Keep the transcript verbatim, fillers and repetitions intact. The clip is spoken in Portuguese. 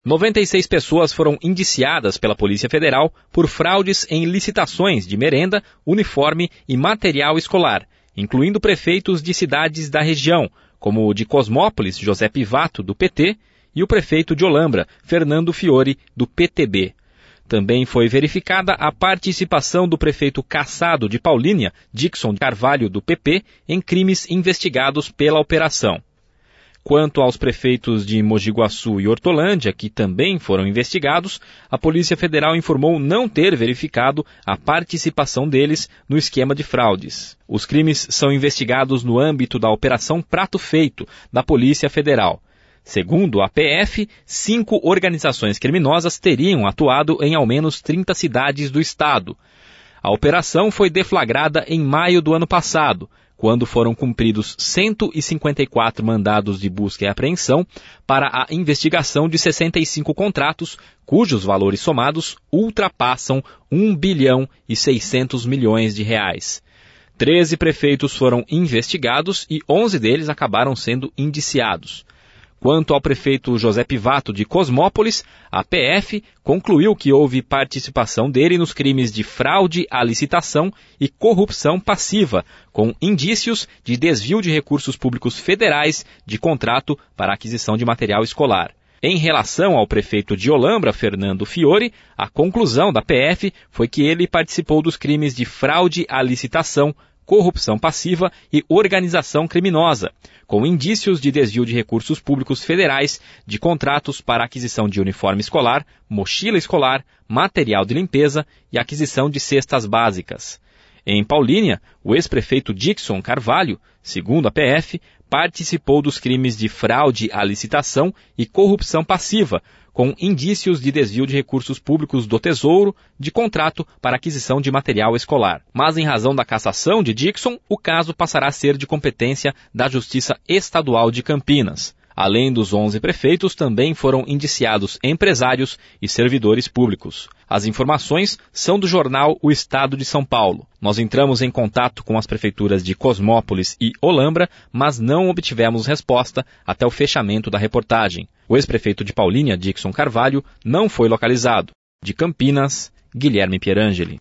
noventa e seis pessoas foram indiciadas pela Polícia Federal por fraudes em licitações de merenda, uniforme e material escolar, incluindo prefeitos de cidades da região, como o de Cosmópolis, José Pivato, do P T, e o prefeito de Olambra, Fernando Fiore, do P T B. Também foi verificada a participação do prefeito cassado de Paulínia, Dixon Carvalho, do P P, em crimes investigados pela operação. Quanto aos prefeitos de Mogi Guaçu e Hortolândia, que também foram investigados, a Polícia Federal informou não ter verificado a participação deles no esquema de fraudes. Os crimes são investigados no âmbito da Operação Prato Feito, da Polícia Federal. Segundo a P F, cinco organizações criminosas teriam atuado em ao menos trinta cidades do estado. A operação foi deflagrada em maio do ano passado, quando foram cumpridos cento e cinquenta e quatro mandados de busca e apreensão para a investigação de sessenta e cinco contratos, cujos valores somados ultrapassam um bilhão e seiscentos milhões de reais. Treze prefeitos foram investigados e onze deles acabaram sendo indiciados. Quanto ao prefeito José Pivato de Cosmópolis, a P F concluiu que houve participação dele nos crimes de fraude à licitação e corrupção passiva, com indícios de desvio de recursos públicos federais de contrato para aquisição de material escolar. Em relação ao prefeito de Olambra, Fernando Fiore, a conclusão da P F foi que ele participou dos crimes de fraude à licitação, corrupção passiva e organização criminosa, com indícios de desvio de recursos públicos federais de contratos para aquisição de uniforme escolar, mochila escolar, material de limpeza e aquisição de cestas básicas. Em Paulínia, o ex-prefeito Dixon Carvalho, segundo a P F, participou dos crimes de fraude à licitação e corrupção passiva, com indícios de desvio de recursos públicos do Tesouro de contrato para aquisição de material escolar. Mas, em razão da cassação de Dixon, o caso passará a ser de competência da Justiça Estadual de Campinas. Além dos onze prefeitos, também foram indiciados empresários e servidores públicos. As informações são do jornal O Estado de São Paulo. Nós entramos em contato com as prefeituras de Cosmópolis e Olambra, mas não obtivemos resposta até o fechamento da reportagem. O ex-prefeito de Paulínia, Dixon Carvalho, não foi localizado. De Campinas, Guilherme Pierangeli.